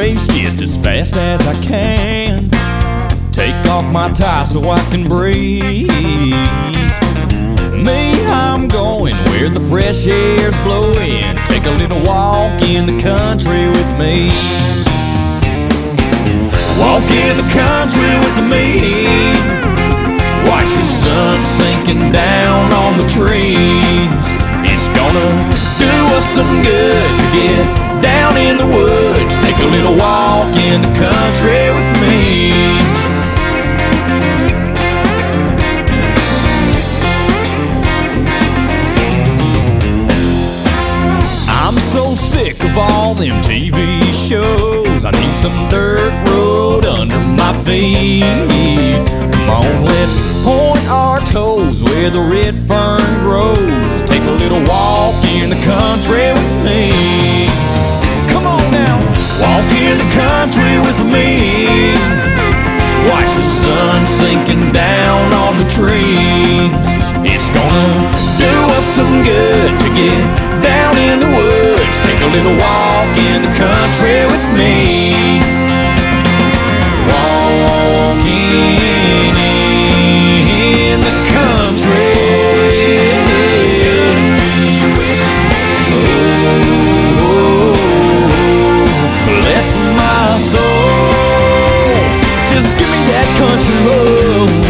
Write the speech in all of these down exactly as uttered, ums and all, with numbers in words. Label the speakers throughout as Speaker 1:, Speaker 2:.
Speaker 1: race just as fast as I can. Take off my tie so I can breathe. Me, I'm going where the fresh air's blowing. Take a little walk in the country with me. Walk in the country with me. Watch the sun sinking down on the trees. It's gonna do us some good to get down in the woods. Take a little walk in the country with me. I'm so sick of all them T V shows. I need some dirt road under my feet. Come on, let's point our toes where the red fern grows. Take a little walk in the country with me. Come on now, walk in the country with me. Watch the sun sinking down on the trees. It's gonna do us some good to get down in the woods. Take a little walk in the country with me. Walking in the country. Oh, bless my soul. Just give me that country road.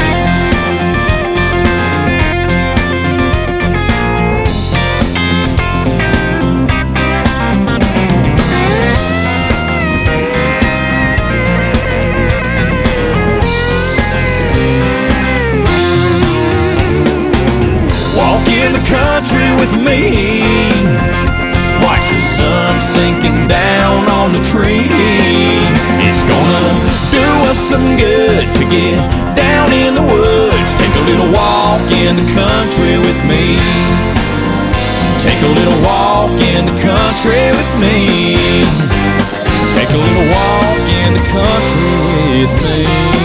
Speaker 1: Country with me. Watch the sun sinking down on the trees. It's gonna do us some good to get down in the woods. Take a little walk in the country with me. Take a little walk in the country with me. Take a little walk in the country with me.